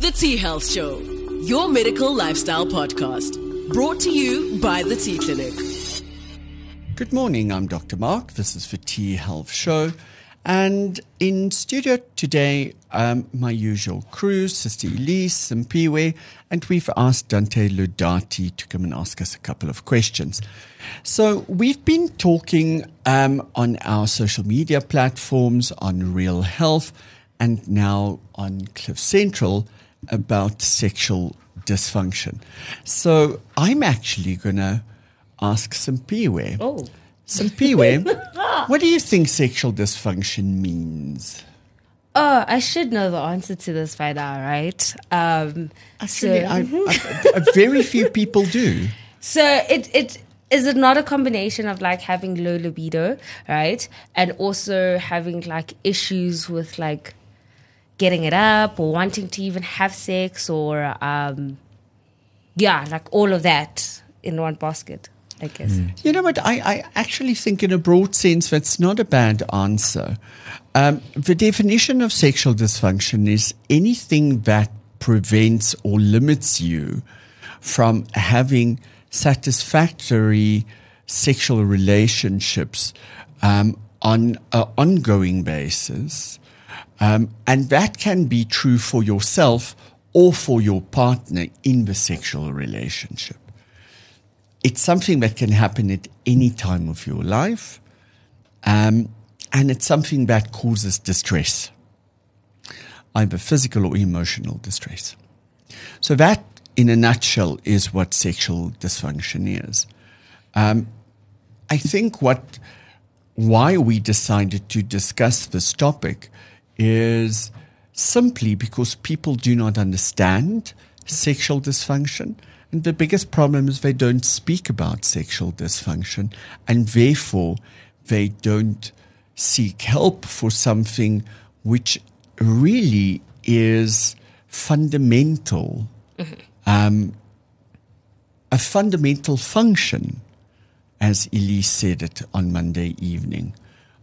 The T Health Show, your medical lifestyle podcast, brought to you by the T Clinic. Good morning, I'm Dr. Mark. This is the T Health Show. And in studio today, my usual crew, Sister Elise, Simpiwe, and we've asked Dante Ludati to come and ask us a couple of questions. So we've been talking on our social media platforms, on Real Health, and now on Cliff Central about sexual dysfunction. So I'm actually going to ask Simpiwe. Oh. Simpiwe, what do you think sexual dysfunction means? Oh, I should know the answer to this by now, right? Actually, very few people do. So it is it not a combination of like having low libido, right? And also having like issues with like getting it up or wanting to even have sex or like all of that in one basket, I guess. You know what? I actually think in a broad sense that's not a bad answer. The definition of sexual dysfunction is anything that prevents or limits you from having satisfactory sexual relationships on an ongoing basis. And that can be true for yourself or for your partner in the sexual relationship. It's something that can happen at any time of your life, and it's something that causes distress, either physical or emotional distress. So that, in a nutshell, is what sexual dysfunction is. I think why we decided to discuss this topic is simply because people do not understand sexual dysfunction. And the biggest problem is they don't speak about sexual dysfunction, and therefore they don't seek help for something which really is fundamental, a fundamental function, as Elise said it on Monday evening,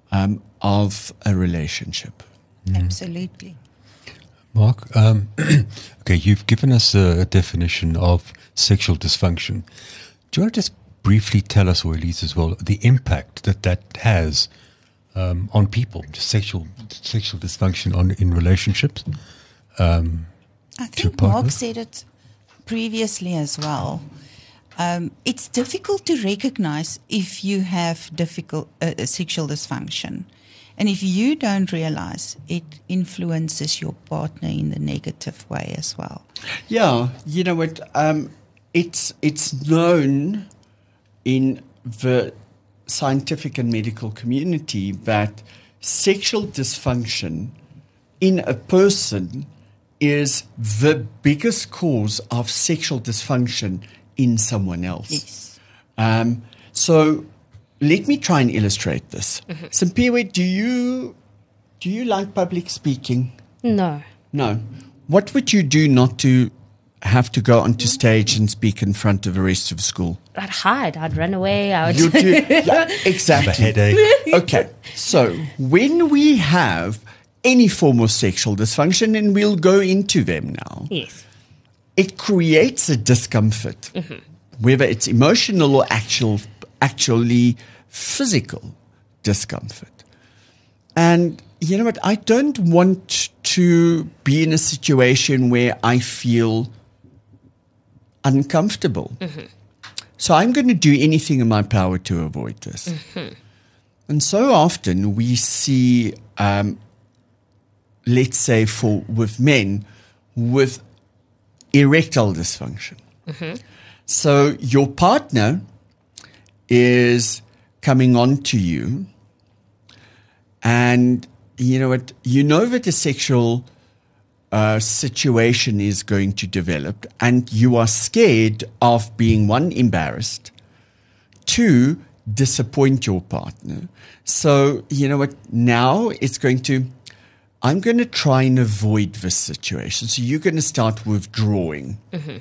of a relationship. Absolutely. Mark, okay, you've given us a definition of sexual dysfunction. Do you want to just briefly tell us, or Elise as well, the impact that has on people, just sexual dysfunction in relationships? I think Mark said it previously as well. It's difficult to recognize if you have sexual dysfunction. And if you don't realize, it influences your partner in the negative way as well. Yeah, you know what? It's known in the scientific and medical community that sexual dysfunction in a person is the biggest cause of sexual dysfunction in someone else. Yes. So let me try and illustrate this. Simpiwe, do you like public speaking? No. No. What would you do not to have to go onto stage and speak in front of the rest of the school? I'd hide. I'd run away. You do, yeah, exactly. A headache. Okay, so when we have any form of sexual dysfunction, and we'll go into them now, Yes. it creates a discomfort, whether it's emotional or actually physical discomfort. And you know what? I don't want to be in a situation where I feel uncomfortable. So I'm going to do anything in my power to avoid this. And so often we see, let's say with men, with erectile dysfunction. So your partner is coming on to you, and you know what? You know that a sexual situation is going to develop, and you are scared of being, one, embarrassed, two, disappoint your partner. So, you know what? Now I'm going to try and avoid this situation. So you're going to start withdrawing.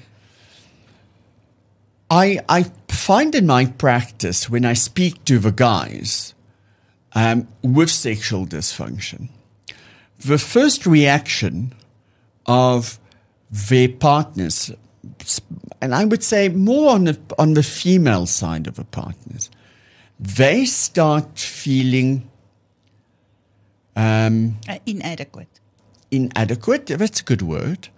I find in my practice, when I speak to the guys with sexual dysfunction, the first reaction of their partners, and I would say more on the female side of the partners, they start feeling inadequate. Inadequate, that's a good word.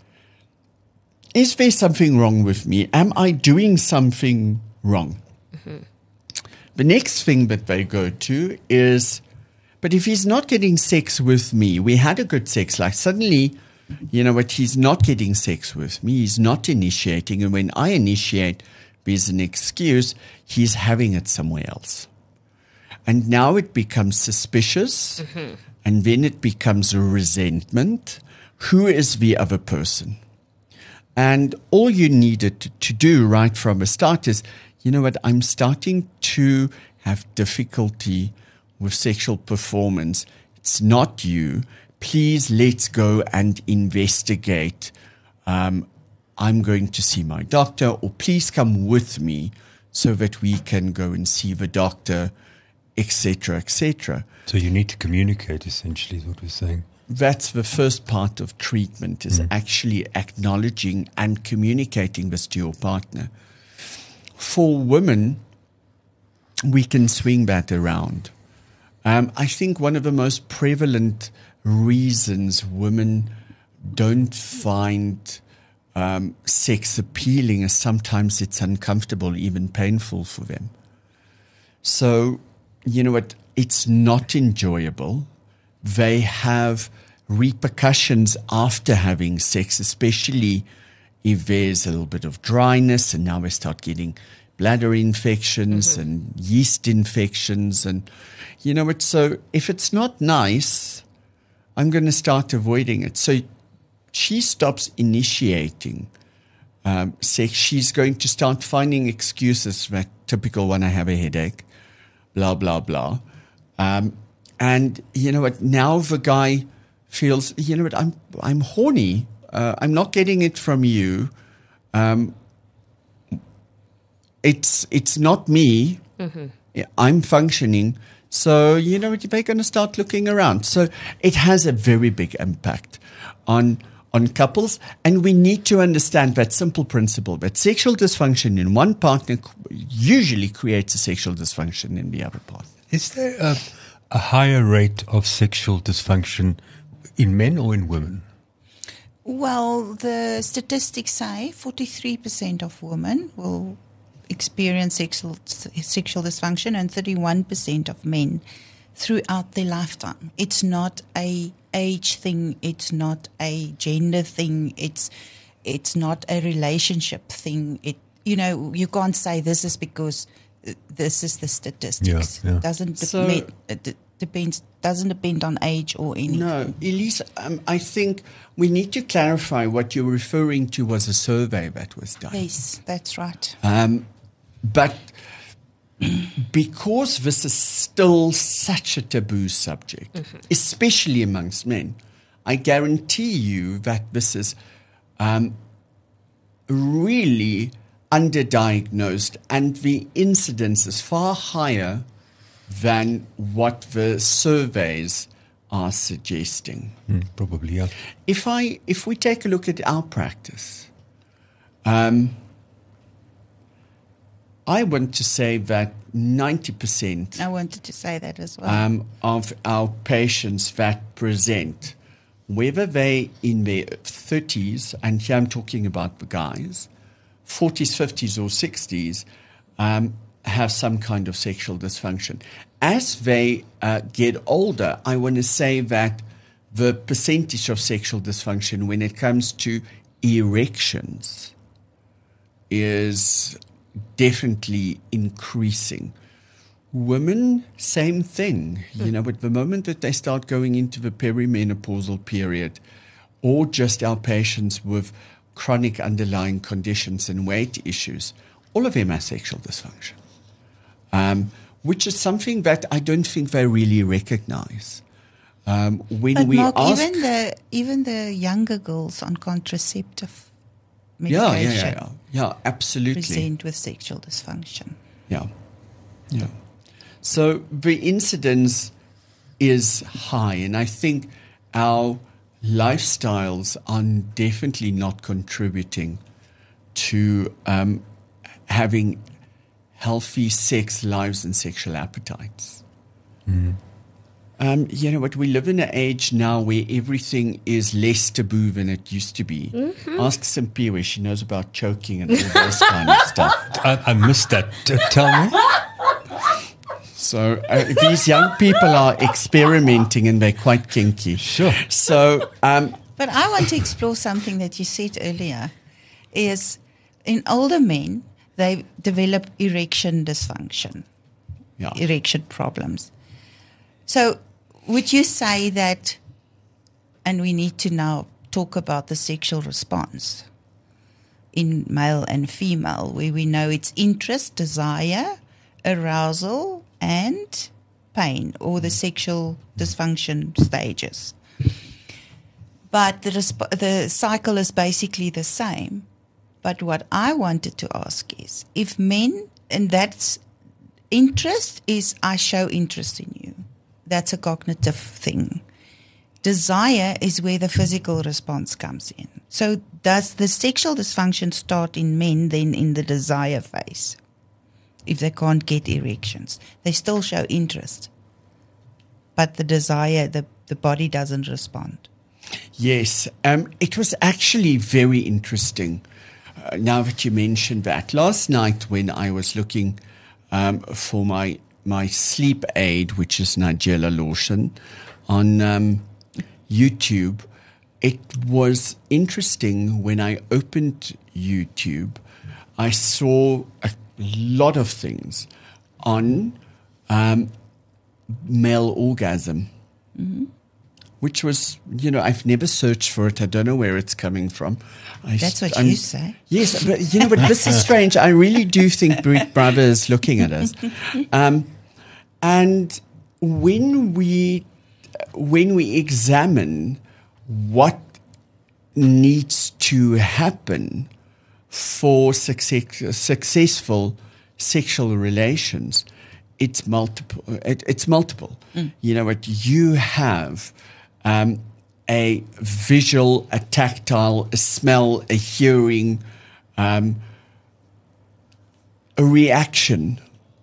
Is there something wrong with me? Am I doing something wrong? Mm-hmm. The next thing that they go to is, but if he's not getting sex with me, we had a good sex life, suddenly, you know what, he's not getting sex with me, he's not initiating, and when I initiate, there's an excuse, he's having it somewhere else. And now it becomes suspicious, mm-hmm. and then it becomes a resentment. Who is the other person? And all you needed to do right from the start is, you know what, I'm starting to have difficulty with sexual performance. It's not you. Please, let's go and investigate. I'm going to see my doctor, or please come with me so that we can go and see the doctor, etc., etc. So you need to communicate, essentially, is what we're saying. That's the first part of treatment, is actually acknowledging and communicating this to your partner. For women, we can swing that around. I think one of the most prevalent reasons women don't find sex appealing is sometimes it's uncomfortable, even painful for them. So, you know what, it's not enjoyable. They have repercussions after having sex, especially if there's a little bit of dryness, and now they start getting bladder infections mm-hmm. and yeast infections. And, you know what, so if it's not nice, I'm going to start avoiding it. So she stops initiating sex. She's going to start finding excuses, that typical when I have a headache, blah, blah, blah. And you know what? Now the guy feels, you know what? I'm horny. I'm not getting it from you. It's not me. Mm-hmm. I'm functioning. So you know what? They're going to start looking around. So it has a very big impact on couples, and we need to understand that simple principle that sexual dysfunction in one partner usually creates a sexual dysfunction in the other partner. Is there a higher rate of sexual dysfunction in men or in women? Well, the statistics say 43% of women will experience sexual dysfunction, and 31% of men throughout their lifetime. It's not a age thing. It's not a gender thing. It's not a relationship thing. You can't say this is because this is the statistics. Yeah. It doesn't depend on age or anything. No, Elise, I think we need to clarify what you're referring to was a survey that was done. Yes, that's right. But because this is still such a taboo subject, mm-hmm. especially amongst men, I guarantee you that this is really underdiagnosed, and the incidence is far higher than what the surveys are suggesting. Probably, yeah. If we take a look at our practice, I want to say that 90%. I wanted to say that as well. Of our patients that present, whether they in their 30s, and here I'm talking about the guys, 40s, 50s, or 60s, have some kind of sexual dysfunction. As they get older, I want to say that the percentage of sexual dysfunction when it comes to erections is definitely increasing. Women, same thing. You know, at the moment that they start going into the perimenopausal period, or just our patients with chronic underlying conditions and weight issues, all of them have sexual dysfunction, which is something that I don't think they really recognize. When but we Mark, ask, even the younger girls on contraceptive medication, yeah, absolutely, present with sexual dysfunction. Yeah. So the incidence is high, and I think our lifestyles are definitely not contributing to having healthy sex lives and sexual appetites. You know what? We live in an age now where everything is less taboo than it used to be. Ask Simpiwe, she knows about choking and all those kind of stuff. I missed that. Tell me. So these young people are experimenting and they're quite kinky. Sure. So, But I want to explore something that you said earlier, is in older men, they develop erection dysfunction, yeah. erection problems. So would you say that, and we need to now talk about the sexual response in male and female, where we know it's interest, desire, arousal, and pain, or the sexual dysfunction stages. But the cycle is basically the same. But what I wanted to ask is, if men, and that's interest is I show interest in you. That's a cognitive thing. Desire is where the physical response comes in. So does the sexual dysfunction start in men then in the desire phase? If they can't get erections, they still show interest. But the desire, the body doesn't respond. Yes, it was actually very interesting. Now that you mentioned that, last night when I was looking for my sleep aid, which is Nigella lotion, on YouTube, it was interesting when I opened YouTube. I saw a lot of things on male orgasm. Which was, you know, I've never searched for it. I don't know where it's coming from. That's what you say. Yes, but you know, but this is strange. I really do think Big Brother is looking at us. And when we examine what needs to happen for successful sexual relations, it's multiple. It's multiple. You know what you have. A visual, a tactile, a smell, a hearing, a reaction.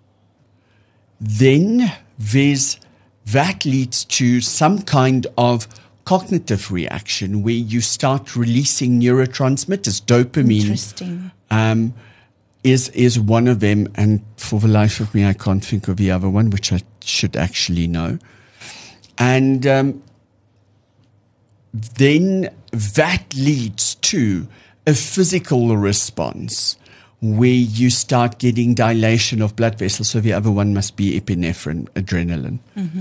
Then that leads to some kind of cognitive reaction where you start releasing neurotransmitters. Dopamine Interesting. Is one of them, and for the life of me, I can't think of the other one, which I should actually know. And then that leads to a physical response where you start getting dilation of blood vessels. So the other one must be epinephrine, adrenaline.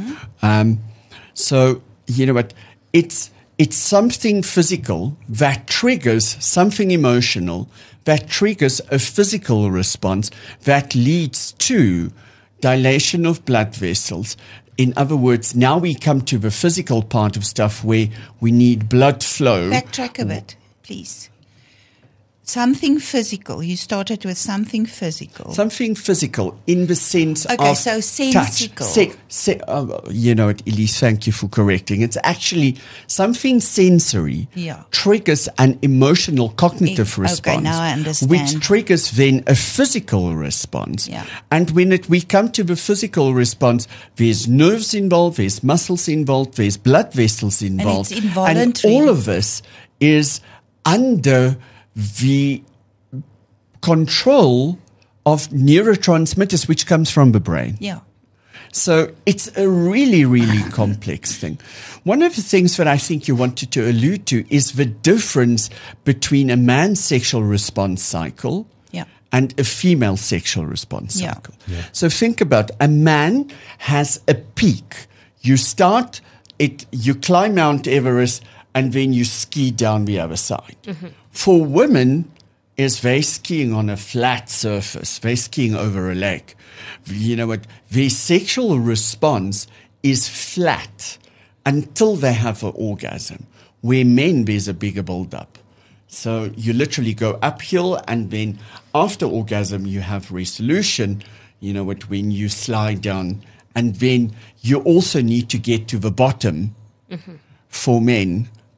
So, you know what, it's something physical that triggers something emotional, that triggers a physical response that leads to dilation of blood vessels. In other words, now we come to the physical part of stuff where we need blood flow. Backtrack a bit, please. Something physical. You started with something physical. Something physical in the sense of so sensical. Touch. You know what, Elise, thank you for correcting. It's actually something sensory triggers an emotional cognitive response. Okay, now I understand. Which triggers then a physical response. Yeah. And when we come to the physical response, there's nerves involved, there's muscles involved, there's blood vessels involved. And it's involuntary. And all of this is under the control of neurotransmitters, which comes from the brain. Yeah. So it's a really, really complex thing. One of the things that I think you wanted to allude to is the difference between a man's sexual response cycle and a female sexual response cycle. Yeah. So think about a man has a peak. You start it, you climb Mount Everest, and then you ski down the other side. For women, is they skiing on a flat surface. They're skiing over a lake. You know what? Their sexual response is flat until they have an orgasm. Where men, there's a bigger build-up. So you literally go uphill, and then after orgasm, you have resolution, you know what, when you slide down. And then you also need to get to the bottom for men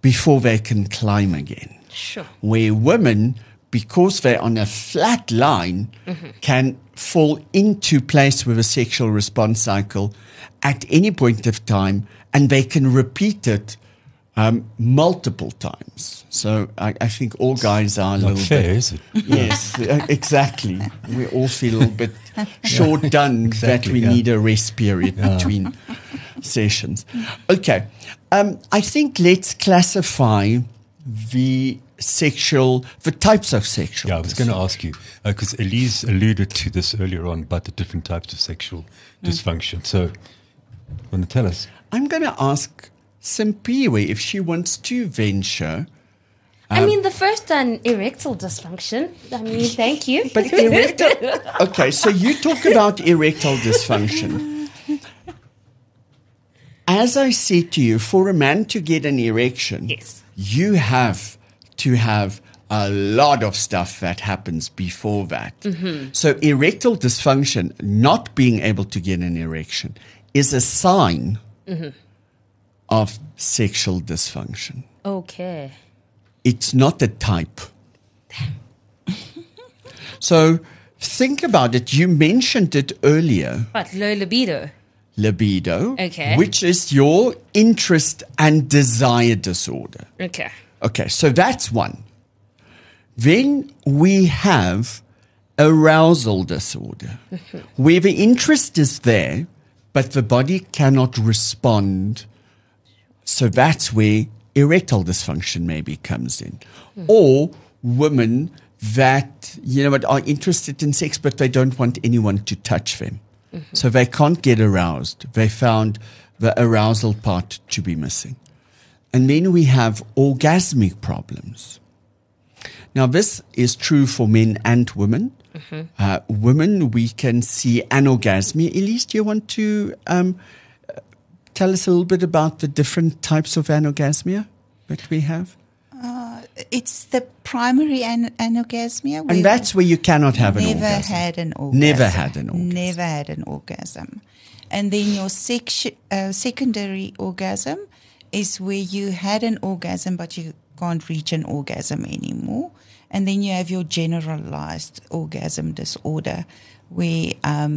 before they can climb again. Sure. Where women, because they're on a flat line, can fall into place with a sexual response cycle at any point of time, and they can repeat it multiple times. So I think all guys are a Not little fair, bit. is it? Yes, exactly. We all feel a little bit short done exactly, that we yeah. need a rest period between sessions. Okay. I think let's classify the types of sexual. Yeah, I was going to ask you, because Elise alluded to this earlier on about the different types of sexual dysfunction. So, want to tell us? I'm going to ask Simpiwe if she wants to venture. I mean, the first one, erectile dysfunction. I mean, thank you. But erectile. Okay, so you talk about erectile dysfunction. As I said to you, for a man to get an erection, Yes. you have to have a lot of stuff that happens before that. So erectile dysfunction, not being able to get an erection, is a sign of sexual dysfunction. Okay. It's not a type. So think about it. You mentioned it earlier, But low libido. libido, Okay. which is your interest and desire disorder. Okay. Okay, so that's one. Then we have arousal disorder, where the interest is there, but the body cannot respond. So that's where erectile dysfunction maybe comes in. Or women that, are interested in sex, but they don't want anyone to touch them. So they can't get aroused. They found the arousal part to be missing. And then we have orgasmic problems. Now, this is true for men and women. Women, we can see anorgasmia. Elise, do you want to tell us a little bit about the different types of anorgasmia that we have? It's the primary anorgasmia. And that's where you cannot have an orgasm. Never had an orgasm. Never had an orgasm. Never had an orgasm. And then your secondary orgasm is where you had an orgasm, but you can't reach an orgasm anymore. And then you have your generalized orgasm disorder, where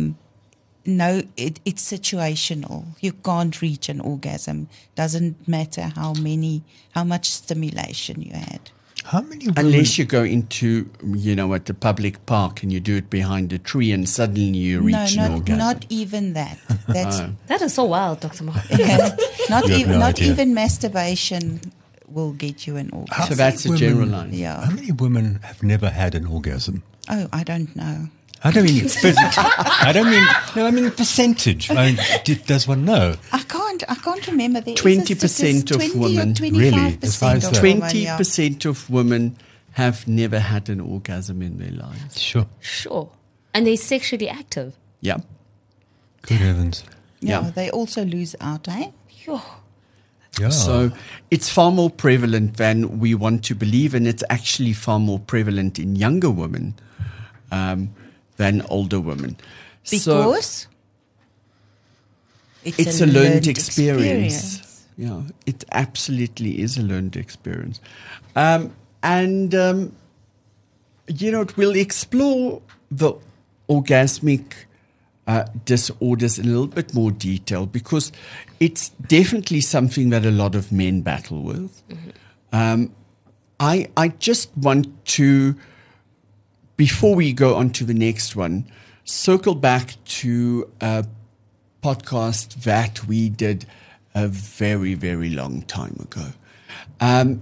it's situational. You can't reach an orgasm. Doesn't matter how much stimulation you had. How many women? Unless you go into, at the public park and you do it behind a tree and suddenly you reach an orgasm. Not even that. That's That is so wild, Dr. Mark. not You have even no not idea. even masturbation will get you an orgasm. So that's a general line. Yeah. How many women have never had an orgasm? Oh, I don't know. I don't mean I mean percentage. Does one know? I can't remember. There is a 20% statistic, of 20 women. or 25% Really? As high as of that? women, yeah. 20% of women have never had an orgasm in their lives. Sure. Sure. And they're sexually active. Yeah. Good heavens. Yeah, Yeah. they also lose out, eh? Yo. Yeah. So it's far more prevalent than we want to believe, and it's actually far more prevalent in younger women than older women. So Because it's a learned experience. Yeah, it absolutely is a learned experience. We'll explore the orgasmic disorders in a little bit more detail because it's definitely something that a lot of men battle with. I just want to, before we go on to the next one, circle back to a podcast that we did a very, very long time ago.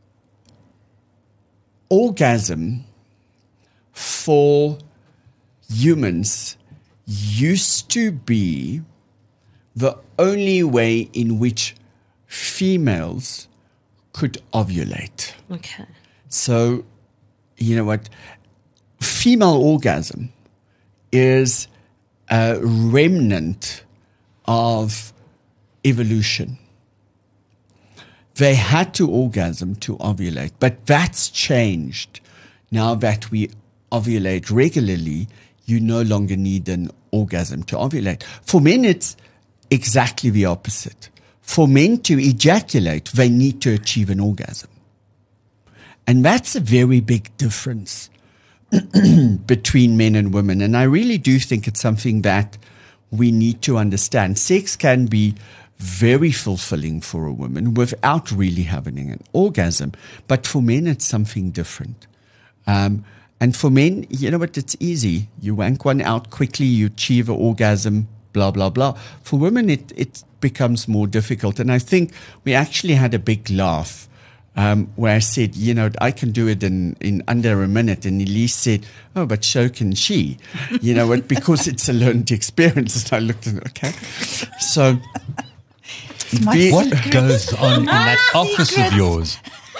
Orgasm for humans used to be the only way in which females could ovulate. Okay. So, you know what? Female orgasm is a remnant of evolution. They had to orgasm to ovulate, but that's changed. Now that we ovulate regularly, you no longer need an orgasm to ovulate. For men, it's exactly the opposite. for men to ejaculate, they need to achieve an orgasm. And that's a very big difference between men and women. And I really do think it's something that we need to understand. Sex can be very fulfilling for a woman without really having an orgasm. But for men, it's something different. And for men, you know what, it's easy. You wank one out quickly, you achieve an orgasm, blah, blah, blah. For women, it becomes more difficult. And I think we actually had a big laugh where I said, you know, I can do it in under a minute. And Elise said, oh, but so can she. You know what, because it's a learned experience. And I looked at it, okay. So what goes on in that office of yours?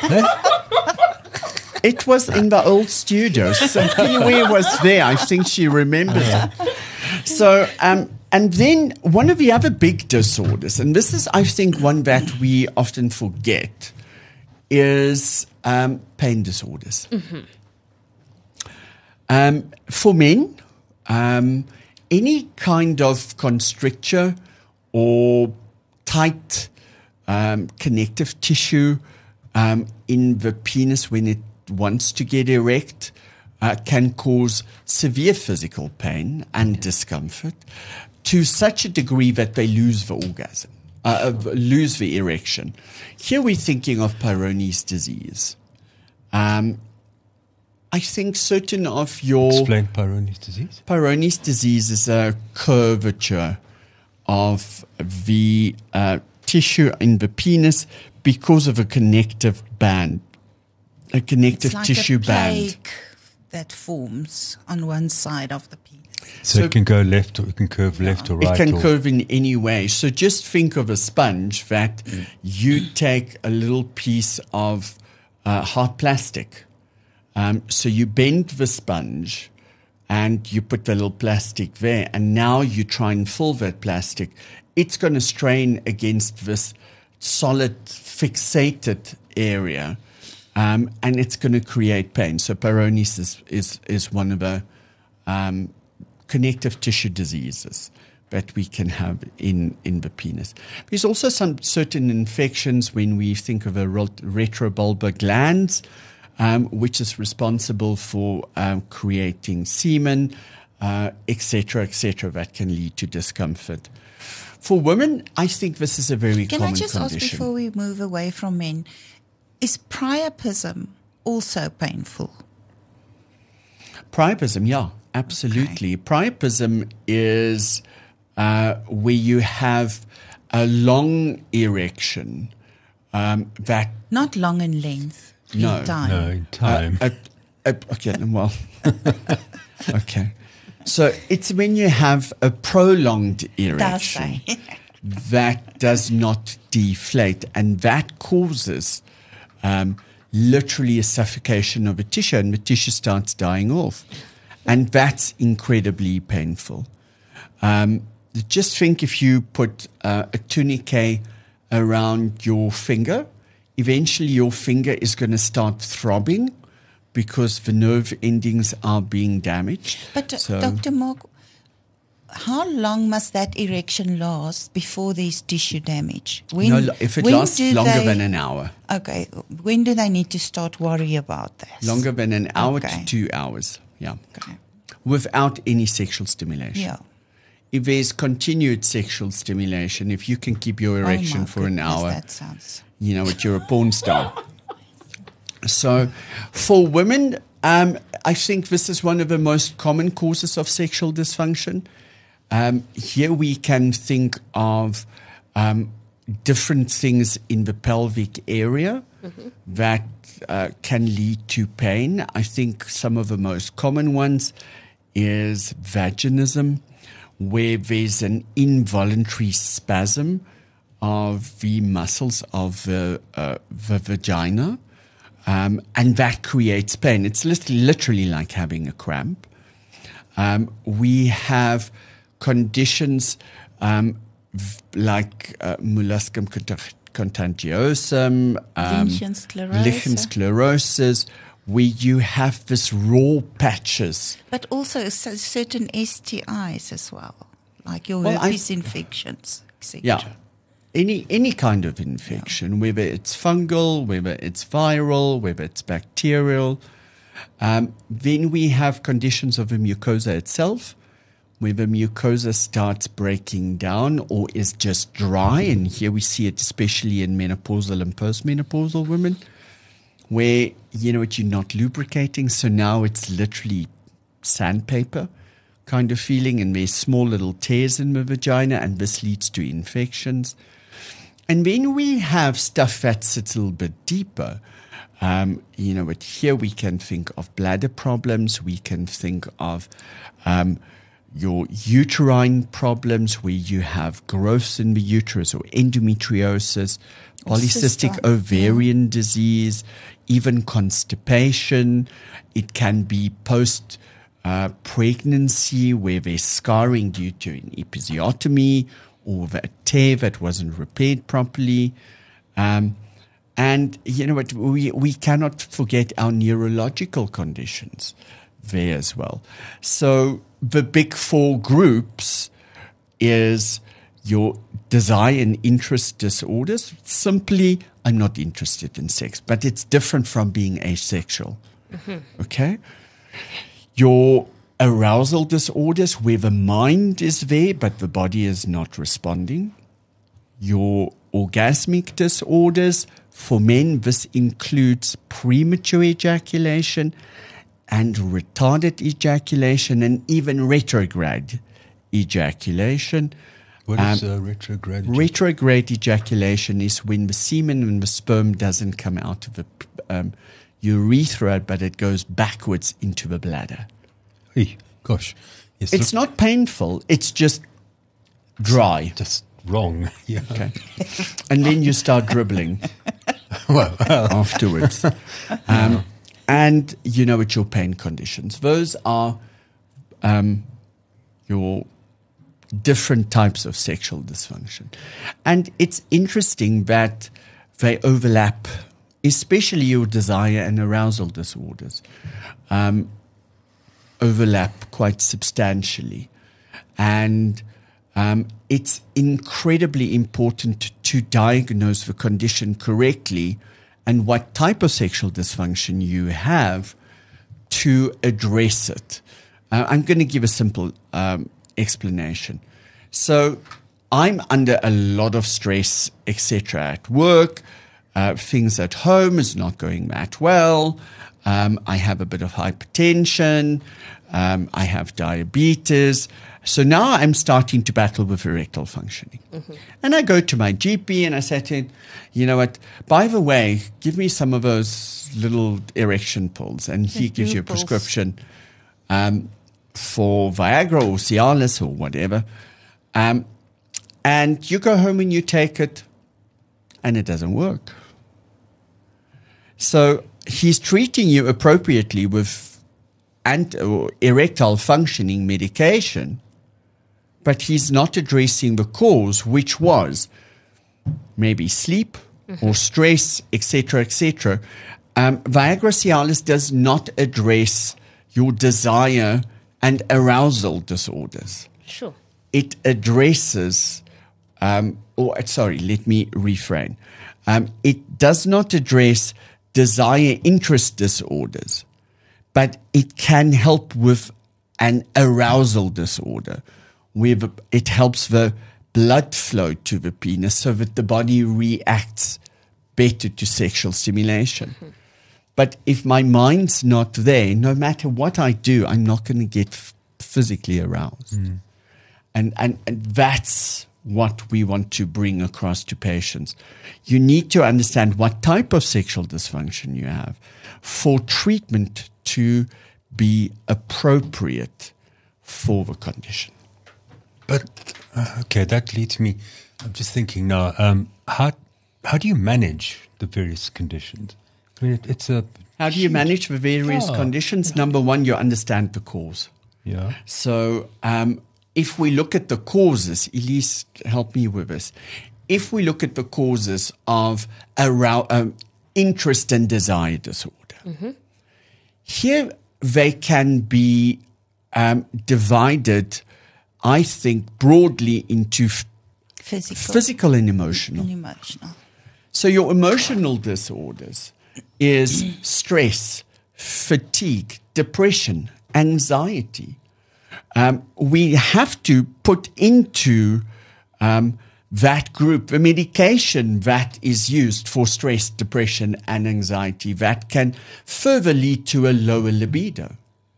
It was in the old studio. So Pee-wee was there. I think she remembers it. So, and then one of the other big disorders, and this is, I think, one that we often forget, is pain disorders. For men, any kind of constricture or tight connective tissue in the penis when it wants to get erect can cause severe physical pain and discomfort to such a degree that they lose the orgasm, lose the erection. Here we're thinking of Peyronie's disease. I think certain of your... Explain Peyronie's disease. Peyronie's disease is a curvature of the tissue in the penis because of a connective band. A connective tissue band. It's like a plaque that forms on one side of the penis. So it can go left, or it can curve left or right. It can curve in any way. So just think of a sponge that you take a little piece of hard plastic. So you bend the sponge and you put the little plastic there, and now you try and fill that plastic. It's going to strain against this solid, fixated area. And it's going to create pain. So Peyronie's is one of the connective tissue diseases that we can have in the penis. There's also some certain infections when we think of a retrobulbar glands, which is responsible for creating semen, etc., that can lead to discomfort. For women, I think this is a very common condition. Can I just ask before we move away from men, is priapism also painful? Priapism, yeah, absolutely. Okay. Priapism is where you have a long erection that... Not long in length, no, in time. No, in time. Okay, well, okay. So it's when you have a prolonged erection that does not deflate, and that causes literally a suffocation of a tissue, and the tissue starts dying off. And that's incredibly painful. Just think if you put a tourniquet around your finger, eventually your finger is going to start throbbing because the nerve endings are being damaged. But Dr. Mark, how long must that erection last before there's tissue damage? If it lasts longer than an hour. Okay. When do they need to start worry about that? Longer than an hour to 2 hours. Yeah. Okay. Without any sexual stimulation. Yeah. If there's continued sexual stimulation, if you can keep your erection for an hour, that sounds... you know what, you're a porn star. So for women, I think this is one of the most common causes of sexual dysfunction. Here we can think of different things in the pelvic area that can lead to pain. I think some of the most common ones is vaginism, where there's an involuntary spasm of the muscles of the vagina, and that creates pain. It's literally like having a cramp. We have conditions like molluscum contagiosum, lichen sclerosis, where you have this raw patches. But also certain STIs as well, like your herpes infections, etc. Yeah. any kind of infection, whether it's fungal, whether it's viral, whether it's bacterial. Then we have conditions of the mucosa itself, where the mucosa starts breaking down or is just dry. And here we see it especially in menopausal and postmenopausal women, where, you're not lubricating. So now it's literally sandpaper kind of feeling, and there's small little tears in the vagina, and this leads to infections. And then we have stuff that sits a little bit deeper. Here we can think of bladder problems. We can think of your uterine problems, where you have growths in the uterus, or endometriosis, polycystic ovarian disease, even constipation. It can be post-pregnancy, where there's scarring due to an episiotomy or a tear that wasn't repaired properly. And we cannot forget our neurological conditions there as well. So the big four groups is your desire and interest disorders. Simply, I'm not interested in sex, but it's different from being asexual. Okay? Your arousal disorders, where the mind is there, but the body is not responding. Your orgasmic disorders, for men, this includes premature ejaculation and retarded ejaculation, and even retrograde ejaculation. What is retrograde ejaculation? Retrograde ejaculation is when the semen and the sperm doesn't come out of the urethra, but it goes backwards into the bladder. Hey, gosh. Yes, It's not painful. It's just dry. just wrong. Yeah. Okay. And then you start dribbling Well, afterwards. And it's your pain conditions. Those are your different types of sexual dysfunction. And it's interesting that they overlap, especially your desire and arousal disorders. Overlap quite substantially. And it's incredibly important to diagnose the condition correctly and what type of sexual dysfunction you have to address it. I'm going to give a simple explanation. So I'm under a lot of stress, etc. at work. Things at home is not going that well. I have a bit of hypertension. I have diabetes. So now I'm starting to battle with erectile functioning. And I go to my GP and I say to him, you know what, by the way, give me some of those little erection pills. And he gives you a prescription for Viagra or Cialis or whatever. And you go home and you take it and it doesn't work. So he's treating you appropriately with erectile functioning medication, but he's not addressing the cause, which was maybe sleep or stress, etc., etc. Viagra Cialis does not address your desire and arousal disorders. Sure. It addresses, let me refrain. It does not address desire interest disorders, but it can help with an arousal disorder where it helps the blood flow to the penis so that the body reacts better to sexual stimulation. But if my mind's not there, no matter what I do, I'm not going to get physically aroused. And that's what we want to bring across to patients. You need to understand what type of sexual dysfunction you have for treatment to be appropriate for the condition. but okay, that leads me. I'm just thinking now. How do you manage the various conditions? I mean, it's a. How do you manage the various conditions? Number one, you understand the cause. Yeah. So if we look at the causes, Elise, help me with this. If we look at the causes of interest and desire disorder, here they can be divided, I think, broadly into Physical and emotional. So your emotional disorders is stress, fatigue, depression, anxiety. We have to put into that group the medication that is used for stress, depression, and anxiety that can further lead to a lower libido.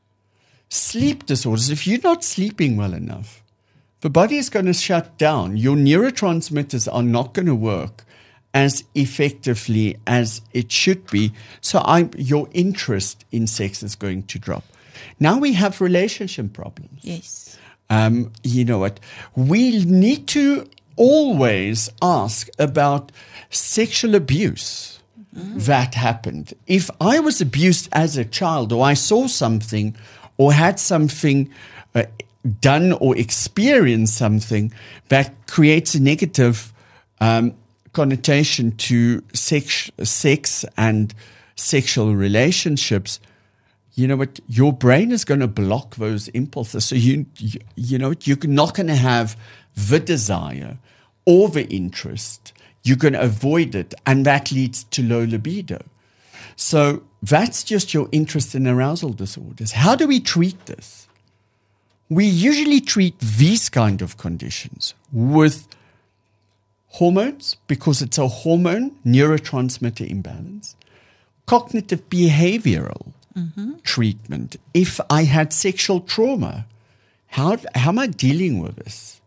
Sleep disorders, if you're not sleeping well enough, the body is going to shut down. Your neurotransmitters are not going to work as effectively as it should be. So your interest in sex is going to drop. Now we have relationship problems. Yes. You know what? We need to always ask about sexual abuse that happened. If I was abused as a child, or I saw something or had something done or experienced something that creates a negative connotation to sex and sexual relationships, you know what? Your brain is going to block those impulses. So you know what? You're not going to have the desire or the interest. You're going to avoid it, and that leads to low libido. So that's just your interest in arousal disorders. How do we treat this? We usually treat these kind of conditions with hormones, because it's a hormone neurotransmitter imbalance, cognitive behavioral treatment. If I had sexual trauma, how am I dealing with this?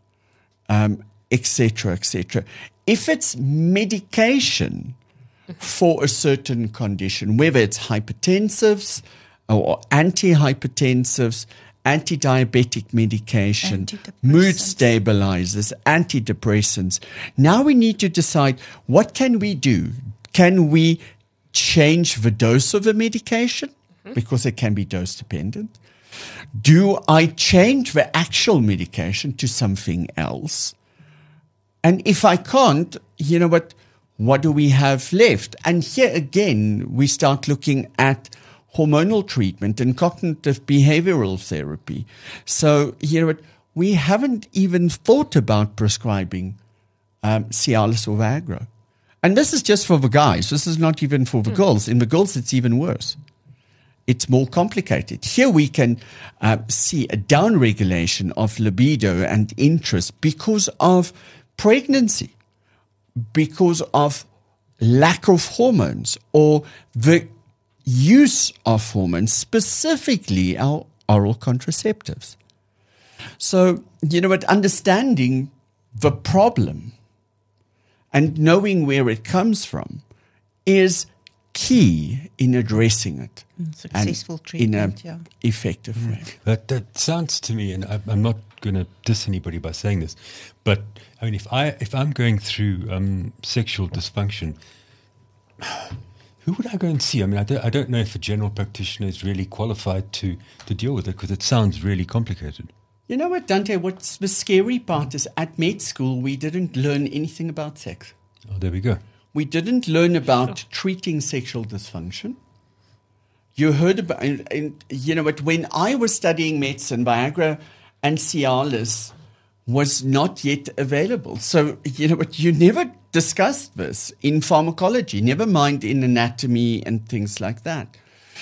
Et cetera, et cetera. If it's medication for a certain condition, whether it's hypertensives or antihypertensives, anti-diabetic medication, mood stabilizers, antidepressants. Now we need to decide, what can we do? Can we change the dose of the medication? Because it can be dose dependent. Do I change the actual medication to something else? And if I can't, you know what do we have left? And here again, we start looking at hormonal treatment and cognitive behavioral therapy. So, you know what, we haven't even thought about prescribing Cialis or Viagra. And this is just for the guys. This is not even for the girls. In the girls, it's even worse. It's more complicated. Here we can see a downregulation of libido and interest because of pregnancy, because of lack of hormones, or the use of hormones, specifically our oral contraceptives. So, you know what, understanding the problem and knowing where it comes from is key in addressing it. Successful treatment, in an effective way. That sounds to me, and I'm not going to diss anybody by saying this, but I mean, if I'm going through sexual dysfunction, who would I go and see? I mean, I don't know if a general practitioner is really qualified to deal with it, because it sounds really complicated. You know what, Dante, what's the scary part is at med school, we didn't learn anything about sex. Oh, there we go. We didn't learn about treating sexual dysfunction. You heard about, and you know what, when I was studying medicine, Viagra and Cialis was not yet available. So, you know what, you never discussed this in pharmacology, never mind in anatomy and things like that.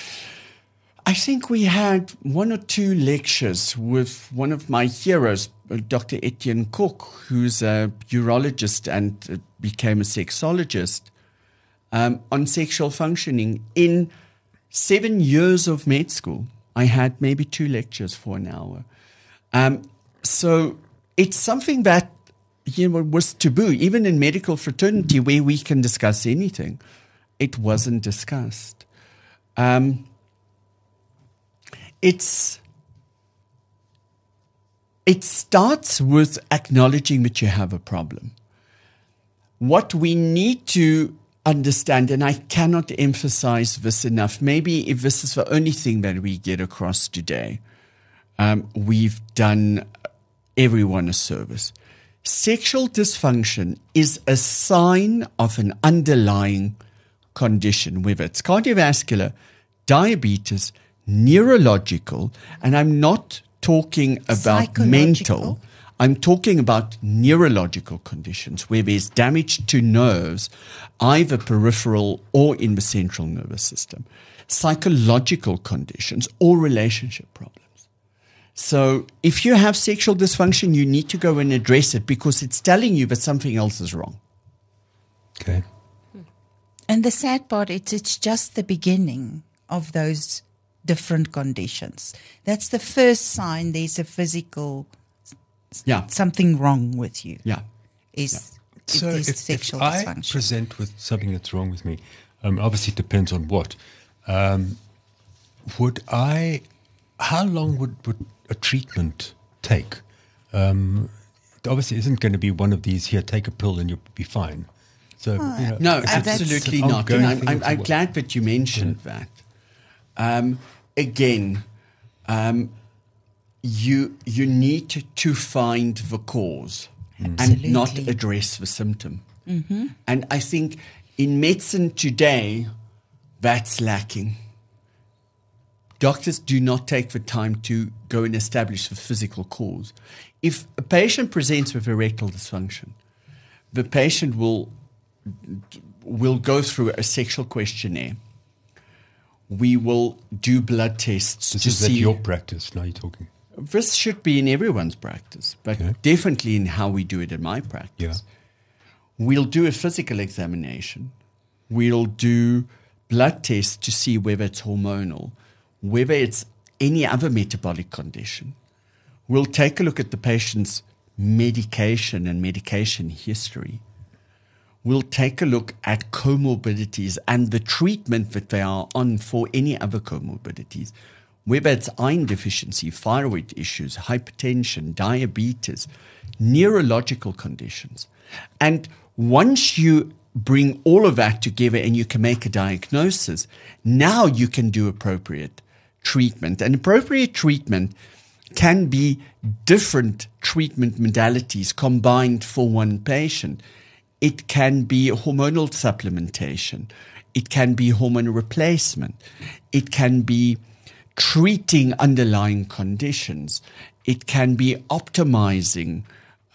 I think we had 1 or 2 lectures with one of my heroes, Dr. Etienne Cook, who's a urologist and became a sexologist, on sexual functioning. In 7 years of med school, I had maybe 2 lectures for an hour. So it's something that, you know, was taboo. Even in medical fraternity, where we can discuss anything, it wasn't discussed. It starts with acknowledging that you have a problem. What we need to understand, and I cannot emphasize this enough, maybe if this is the only thing that we get across today, we've done everyone a service. Sexual dysfunction is a sign of an underlying condition, whether it's cardiovascular, diabetes, neurological, and I'm not talking about mental. I'm talking about neurological conditions where there's damage to nerves, either peripheral or in the central nervous system, psychological conditions, or relationship problems. So if you have sexual dysfunction, you need to go and address it because it's telling you that something else is wrong. Okay. And the sad part, it's just the beginning of those different conditions. That's the first sign there's a physical something wrong with you. Yeah. So if sexual I dysfunction. present with something that's wrong with me, obviously it depends on what. How long would a treatment take? Obviously, it isn't going to be one of these, here, take a pill and you'll be fine. So, No, it's absolutely an not. And ongoing thing I'm to glad that you mentioned that. Again, you need to find the cause and not address the symptom. Mm-hmm. And I think in medicine today, that's lacking. Doctors do not take the time to go and establish the physical cause. If a patient presents with erectile dysfunction, the patient will go through a sexual questionnaire. We will do blood tests This to is see. at your practice, now you're talking. This should be in everyone's practice, but definitely in how we do it in my practice. Yeah. We'll do a physical examination. We'll do blood tests to see whether it's hormonal, whether it's any other metabolic condition. We'll take a look at the patient's medication and medication history. We'll take a look at comorbidities and the treatment that they are on for any other comorbidities, whether it's iron deficiency, thyroid issues, hypertension, diabetes, neurological conditions. And once you bring all of that together and you can make a diagnosis, now you can do appropriate treatment. And appropriate treatment can be different treatment modalities combined for one patient. It can be hormonal supplementation. It can be hormone replacement. It can be treating underlying conditions. It can be optimizing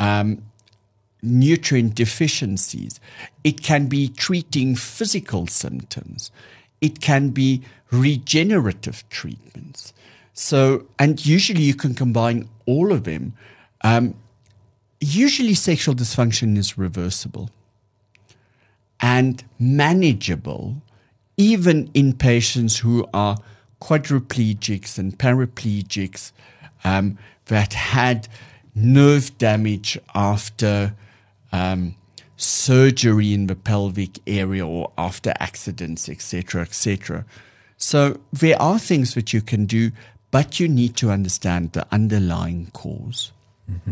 nutrient deficiencies. It can be treating physical symptoms. It can be regenerative treatments. So, and usually you can combine all of them. Usually sexual dysfunction is reversible and manageable, even in patients who are quadriplegics and paraplegics that had nerve damage after surgery in the pelvic area or after accidents, etc., etc. So there are things that you can do, but you need to understand the underlying cause. Mm-hmm.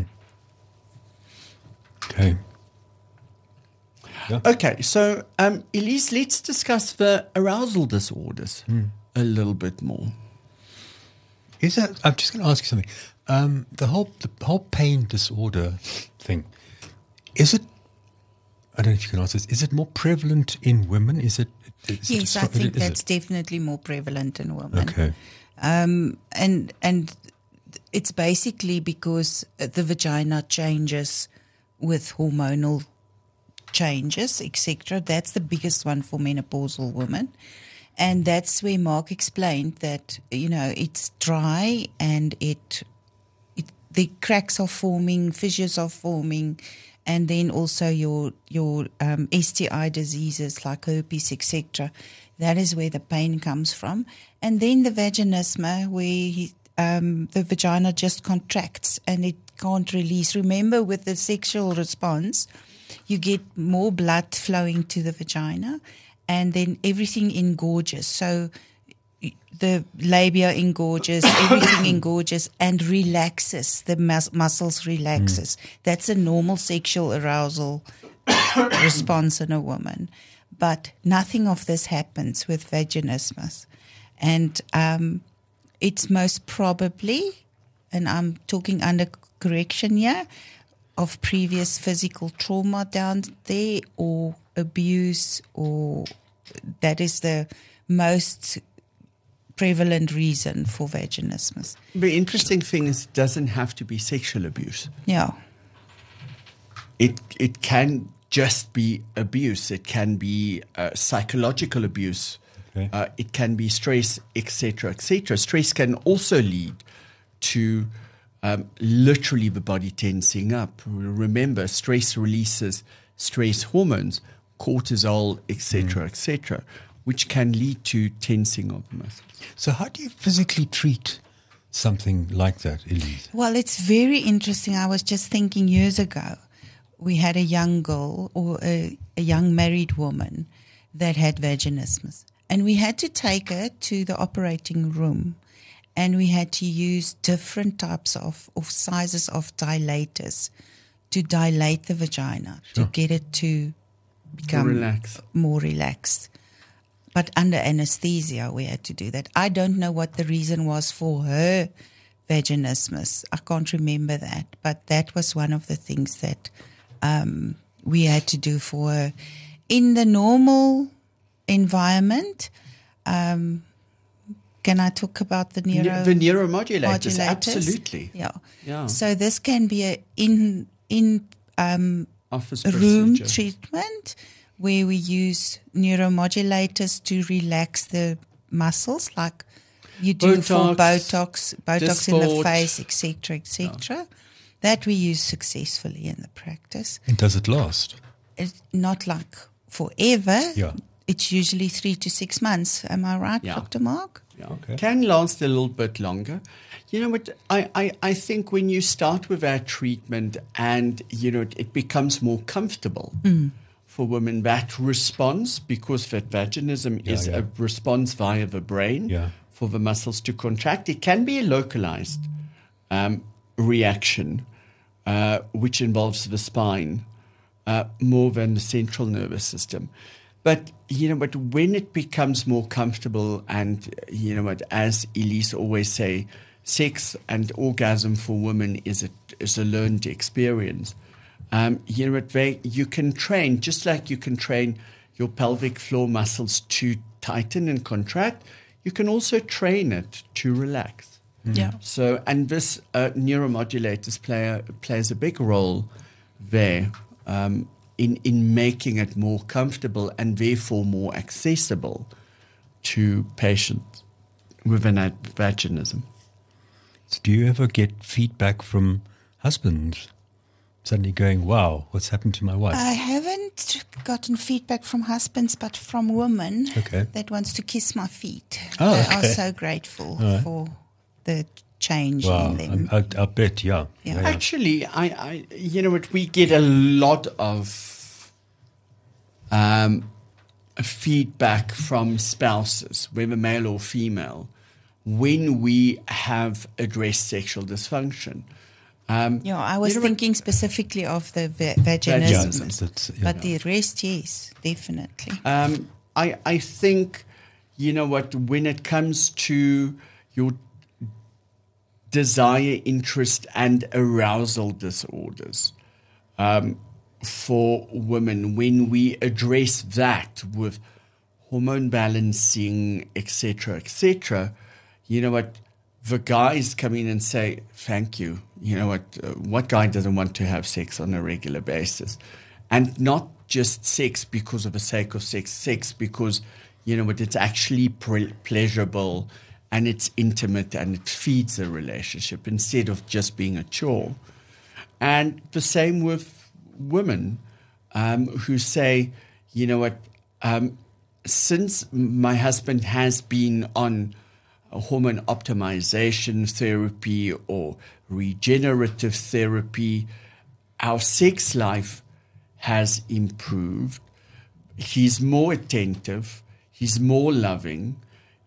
Okay. Yeah. Okay, so Elise, let's discuss the arousal disorders a little bit more. I'm just going to ask you something. The whole pain disorder thing, is it? I don't know if you can answer this. Is it more prevalent in women? Yes, I think that's definitely more prevalent in women. Okay. And it's basically because the vagina changes with hormonal changes, etc. That's the biggest one for menopausal women. And that's where Mark explained that, it's dry and the cracks are forming, fissures are forming, and then also your STI diseases like herpes, etc. That is where the pain comes from. And then the vaginismus, where the vagina just contracts and it can't release. Remember, with the sexual response, you get more blood flowing to the vagina, and then everything engorges. So the labia engorges, everything engorges and relaxes. The muscles relaxes. That's a normal sexual arousal response in a woman. But nothing of this happens with vaginismus. And it's most probably, and I'm talking under correction here, of previous physical trauma down there or abuse, or that is the most prevalent reason for vaginismus. The interesting thing is it doesn't have to be sexual abuse. Yeah. It can just be abuse. It can be psychological abuse. Okay. It can be stress, etc., etc. Stress can also lead to literally the body tensing up. Remember, stress releases stress hormones, cortisol, etc., etc., which can lead to tensing of the muscles. So how do you physically treat something like that, Elise? Well, it's very interesting. I was just thinking years ago, we had a young girl or a young married woman that had vaginismus. And we had to take her to the operating room, and we had to use different types of sizes of dilators to dilate the vagina, to get it to become more relaxed. But under anesthesia, we had to do that. I don't know what the reason was for her vaginismus. I can't remember that. But that was one of the things that we had to do for her. In the normal environment, can I talk about the neuromodulators? Absolutely. Yeah. So this can be a in office room procedure. treatment where we use neuromodulators to relax the muscles, like you do for Botox in the face, etc., etc. That we use successfully in the practice. And does it last? It's not like forever. Yeah. It's usually 3 to 6 months. Am I right, Dr. Mark? Yeah. Okay. Can last a little bit longer. You know what? I think when you start with our treatment and, it becomes more comfortable for women, that response, because that vaginism is a response via the brain for the muscles to contract, it can be a localized reaction, which involves the spine more than the central nervous system. But, when it becomes more comfortable and, as Elise always say, sex and orgasm for women is a learned experience. You can train, just like you can train your pelvic floor muscles to tighten and contract, you can also train it to relax. Yeah. So, and this neuromodulators plays a big role there in making it more comfortable and therefore more accessible to patients with an vaginism. So do you ever get feedback from husbands suddenly going, wow, what's happened to my wife? I haven't gotten feedback from husbands, but from women that wants to kiss my feet. Oh, they are so grateful for the change in them. I bet, yeah. Actually, I we get a lot of feedback from spouses, whether male or female, when we have addressed sexual dysfunction. I was thinking specifically of the vaginismus, but the rest, yes, definitely. I think, when it comes to your desire, interest, and arousal disorders for women, when we address that with hormone balancing, etc., the guys come in and say, thank you. What guy doesn't want to have sex on a regular basis? And not just sex because of the sake of sex because, it's actually pleasurable and it's intimate and it feeds a relationship instead of just being a chore. And the same with women who say, since my husband has been on hormone optimization therapy or regenerative therapy, our sex life has improved. He's more attentive. He's more loving.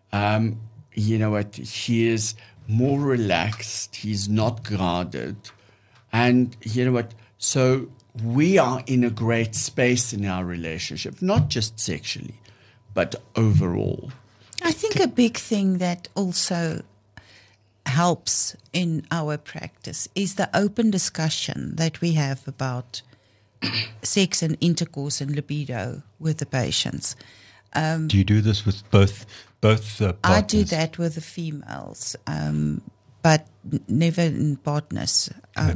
He is more relaxed. He's not guarded. And so we are in a great space in our relationship, not just sexually, but overall. I think a big thing that also helps in our practice is the open discussion that we have about sex and intercourse and libido with the patients. Do you do this with both both partners? I do that with the females, but never in partners.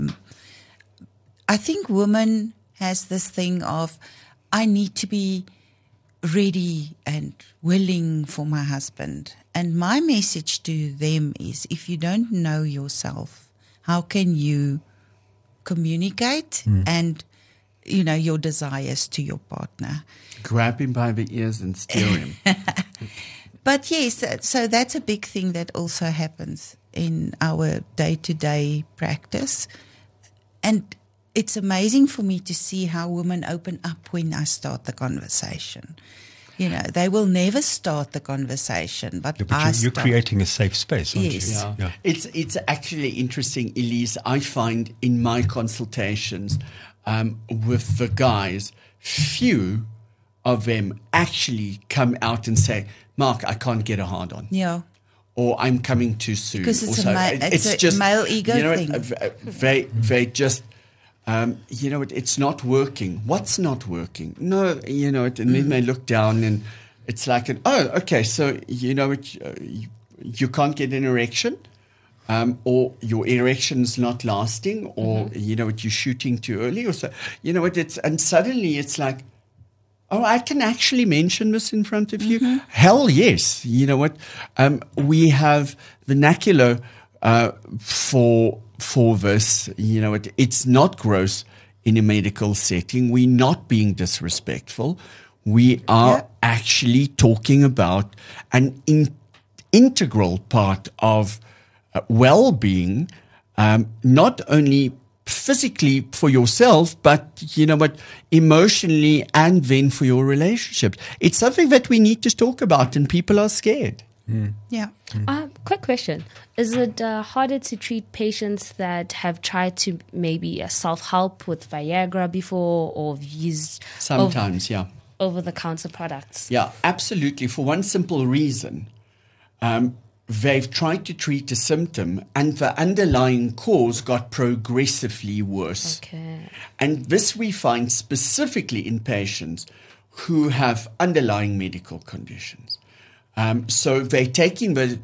I think women has this thing of, I need to be ready and willing for my husband. And my message to them is, if you don't know yourself, how can you communicate and, your desires to your partner? Grab him by the ears and steer him. But yes, so that's a big thing that also happens in our day-to-day practice. And it's amazing for me to see how women open up when I start the conversation. They will never start the conversation, but you're creating a safe space, aren't yes. you? Yeah. It's actually interesting, Elise. I find in my consultations with the guys, few of them actually come out and say, Mark, I can't get a hard on. Yeah. Or I'm coming too soon. Because it's it's a just, male ego thing. They just, it's not working. What's not working? No, and then they look down and it's like, okay, so, you can't get an erection, or your erection's not lasting, or, you're shooting too early, or so, and suddenly it's like, I can actually mention this in front of you? Hell yes. You know what? We have vernacular for this. It's not gross in a medical setting. We're not being disrespectful. We are actually talking about an integral part of well-being, not only physically for yourself, but emotionally, and then for your relationship. It's something that we need to talk about, and people are scared. Yeah. Quick question. Is it harder to treat patients that have tried to maybe self-help with Viagra before, or used Sometimes, over-the-counter products? Yeah, absolutely. For one simple reason. They've tried to treat a symptom, and the underlying cause got progressively worse. Okay. And this we find specifically in patients who have underlying medical conditions. So they're taking the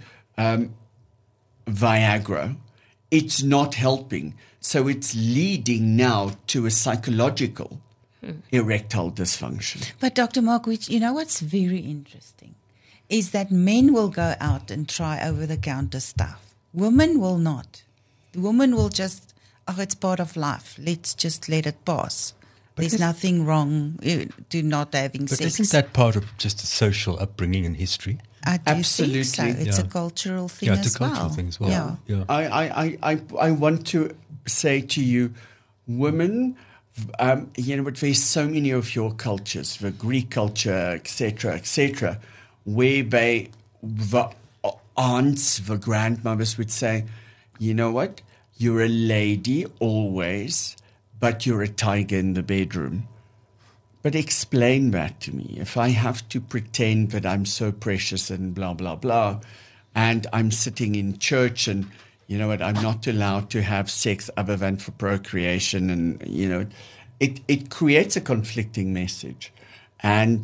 Viagra. It's not helping. So it's leading now to a psychological erectile dysfunction. But Dr. Mark, what's very interesting is that men will go out and try over-the-counter stuff. Women will not. The woman will just, it's part of life. Let's just let it pass. There's nothing wrong to not having sex. But isn't that part of just a social upbringing and history? I do Absolutely. think so. It's a cultural thing as well. Yeah, it's a cultural thing as well. Yeah. I want to say to you, women, but there's so many of your cultures, the Greek culture, etc., where the aunts, the grandmothers would say, you know what, you're a lady always, but you're a tiger in the bedroom. But explain that to me. If I have to pretend that I'm so precious and blah, blah, blah, and I'm sitting in church and, I'm not allowed to have sex other than for procreation, and, it creates a conflicting message. And,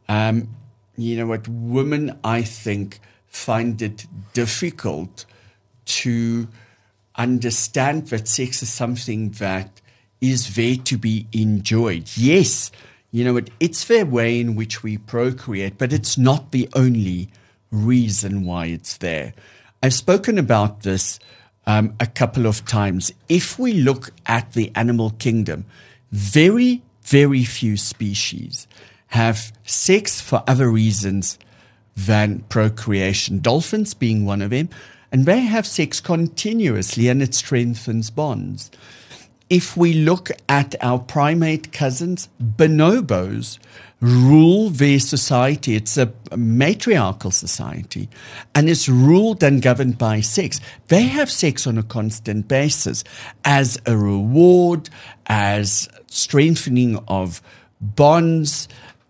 women, I think, find it difficult to understand that sex is something that is there to be enjoyed. Yes, it's their way in which we procreate, but it's not the only reason why it's there. I've spoken about this a couple of times. If we look at the animal kingdom, very, very few species have sex for other reasons than procreation. Dolphins being one of them, and they have sex continuously, and it strengthens bonds. If we look at our primate cousins, bonobos rule their society. It's a matriarchal society, and it's ruled and governed by sex. They have sex on a constant basis as a reward, as strengthening of bonds.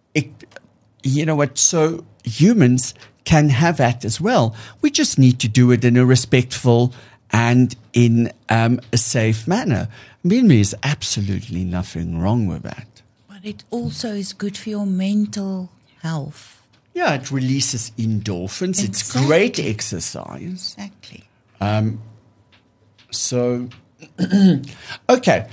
So humans can have that as well. We just need to do it in a respectful and in a safe manner. There's absolutely nothing wrong with that. But it also is good for your mental health. Yeah, it releases endorphins. It's great exercise. Exactly. So, okay.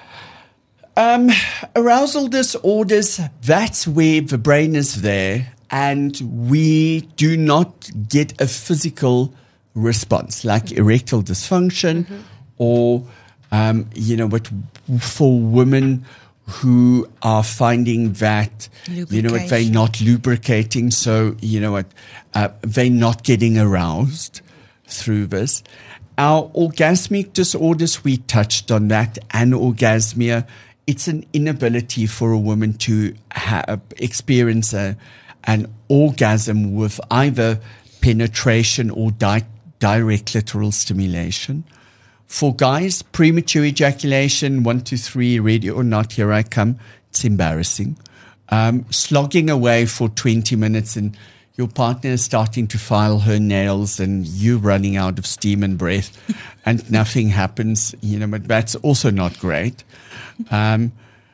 Arousal disorders, that's where the brain is there and we do not get a physical response like erectile dysfunction or, what for women who are finding that, they're not lubricating. So, they're not getting aroused through this. Our orgasmic disorders, we touched on that, anorgasmia. It's an inability for a woman to experience an orgasm with either penetration or direct clitoral stimulation. For guys, premature ejaculation, 1, 2, 3, ready or not, here I come. It's embarrassing. Slogging away for 20 minutes and your partner is starting to file her nails and you running out of steam and breath and nothing happens, but that's also not great. But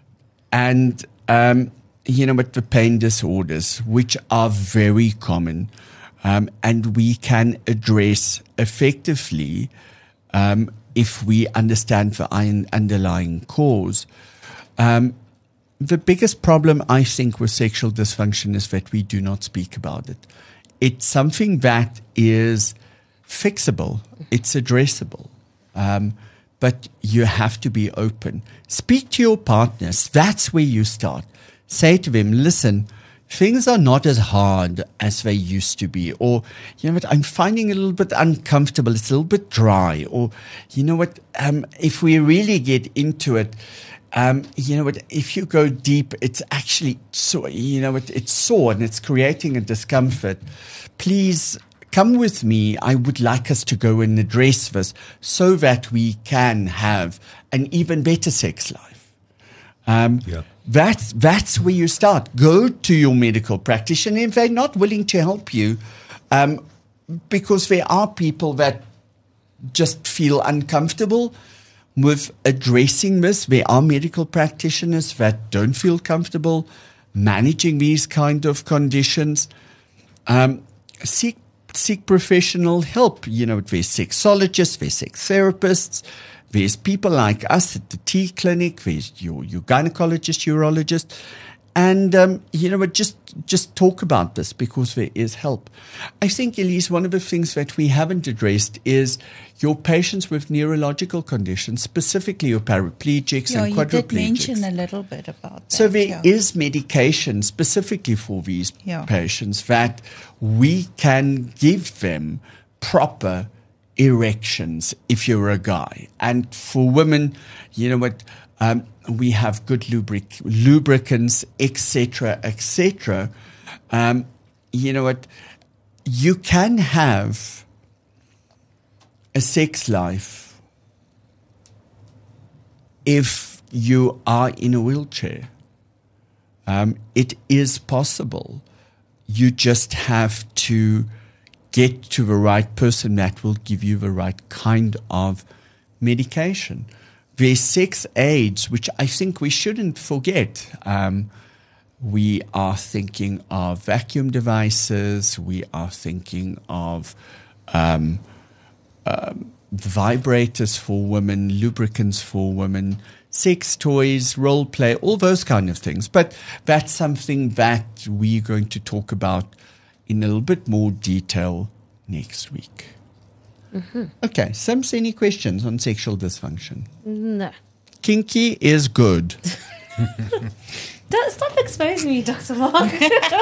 the pain disorders, which are very common, and we can address effectively, if we understand the underlying cause. The biggest problem, I think, with sexual dysfunction is that we do not speak about it. It's something that is fixable. It's addressable. But you have to be open. Speak to your partners. That's where you start. Say to them, listen, things are not as hard as they used to be. Or, I'm finding it a little bit uncomfortable. It's a little bit dry. Or, if we really get into it, if you go deep, it's actually so, it's sore and it's creating a discomfort. Please come with me. I would like us to go and address this so that we can have an even better sex life. That's where you start. Go to your medical practitioner if they're not willing to help you, because there are people that just feel uncomfortable with addressing this. There are medical practitioners that don't feel comfortable managing these kind of conditions. Seek professional help. There's sexologists, there's sex therapists, there's people like us at the T Clinic, there's your gynecologist, urologist. And, just talk about this because there is help. I think, Elise, one of the things that we haven't addressed is your patients with neurological conditions, specifically your paraplegics and quadriplegics. You did mention a little bit about that. So there is medication specifically for these patients that we can give them proper erections if you're a guy. And for women, we have good lubricants, etc., etc. You can have a sex life if you are in a wheelchair. It is possible. You just have to get to the right person that will give you the right kind of medication. There's sex aids, which I think we shouldn't forget. We are thinking of vacuum devices. We are thinking of vibrators for women, lubricants for women, sex toys, role play, all those kind of things. But that's something that we're going to talk about in a little bit more detail next week. Mm-hmm. Okay, Sims, any questions on sexual dysfunction? No. Kinky is good. Don't stop exposing me, Dr. Mark.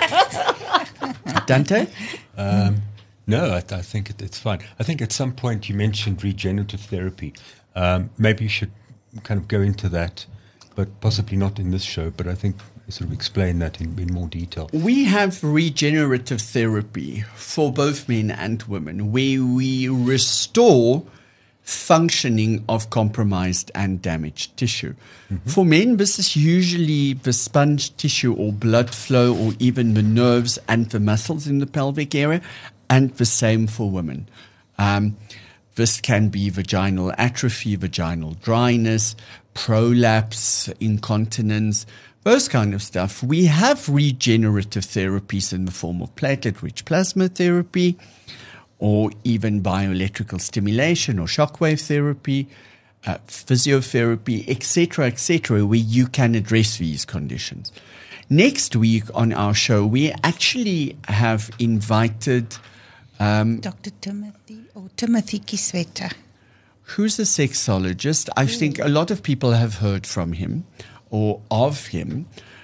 Dante? No, I think it's fine. I think at some point you mentioned regenerative therapy. Maybe you should kind of go into that, but possibly not in this show, but I think sort of explain that in more detail. We have regenerative therapy for both men and women where we restore functioning of compromised and damaged tissue. Mm-hmm. For men, this is usually the sponge tissue or blood flow or even the nerves and the muscles in the pelvic area, and the same for women. This can be vaginal atrophy, vaginal dryness, prolapse, incontinence, those kind of stuff. We have regenerative therapies in the form of platelet-rich plasma therapy, or even bioelectrical stimulation or shockwave therapy, physiotherapy, etc., where you can address these conditions. Next week on our show, we actually have invited Dr. Timothy Kisweta, who's a sexologist. I think a lot of people have heard from him or of him,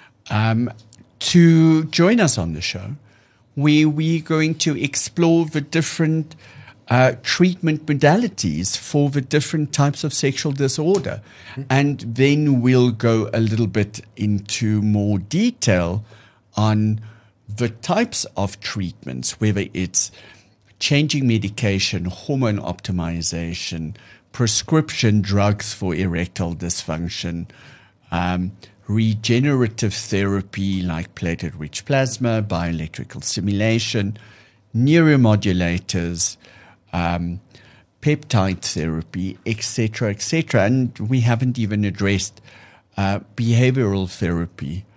to join us on the show, where we're going to explore the different treatment modalities for the different types of sexual disorder. And then we'll go a little bit into more detail on the types of treatments, whether it's changing medication, hormone optimization, prescription drugs for erectile dysfunction, regenerative therapy like platelet-rich plasma, bioelectrical stimulation, neuromodulators, peptide therapy, etc., etc. And we haven't even addressed behavioral therapy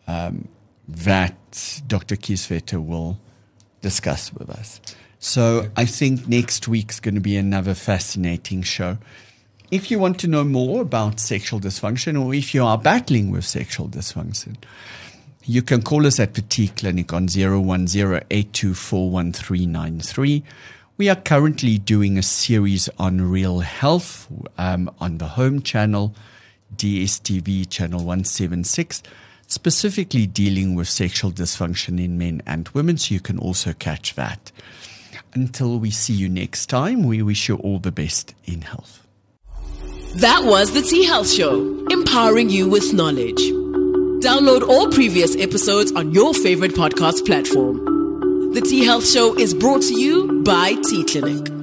that Dr. Kisweta will discuss with us. So I think next week's going to be another fascinating show. If you want to know more about sexual dysfunction, or if you are battling with sexual dysfunction, you can call us at the T Clinic on 010-824-1393. We are currently doing a series on Real Health on the Home channel, DSTV channel 176, specifically dealing with sexual dysfunction in men and women, so you can also catch that. Until we see you next time, we wish you all the best in health. That was the T Health Show, empowering you with knowledge. Download all previous episodes on your favorite podcast platform. The T Health Show is brought to you by T Clinic.